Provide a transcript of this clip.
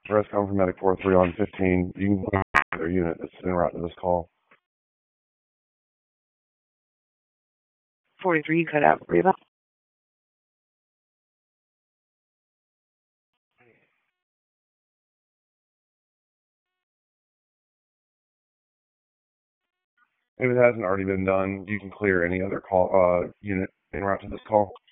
Rescom from Medic 43 on 15. You can clear their unit that's en route to this call. 43, you cut out. Reba. If it hasn't already been done, you can clear any other call unit en route to this call.